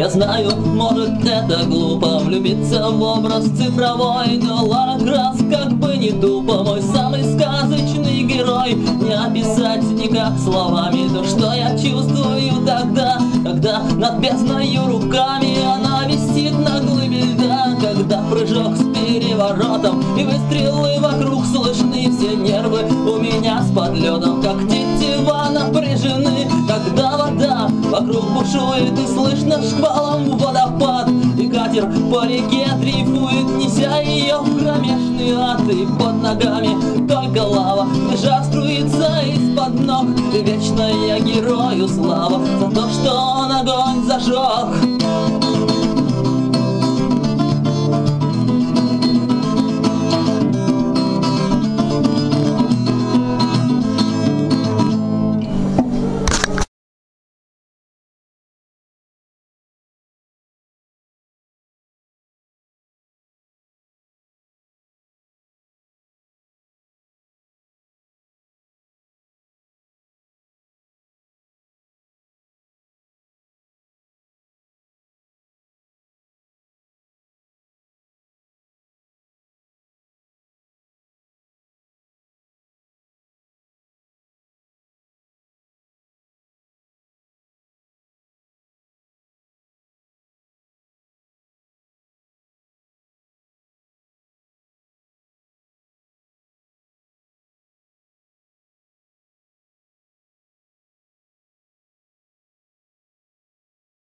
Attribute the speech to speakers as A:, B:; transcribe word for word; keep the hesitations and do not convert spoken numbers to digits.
A: Я знаю, может это глупо влюбиться в образ цифровой, но Лара Крофт как бы не тупо, мой самый сказочный герой. Не описать никак словами то, что я чувствую тогда, когда над бездною руками она висит на глыбе льда. Когда прыжок с переворотом и выстрелы вокруг слышны, все нервы у меня с подлетом, как тетива напряжены. Когда вода вокруг бушует и слышно шквалом водопад, и катер по реке дрейфует, неся ее в кромешный ад. И под ногами только лава, жар струится из-под ног, и вечно я герою слава за то, что он огонь зажег.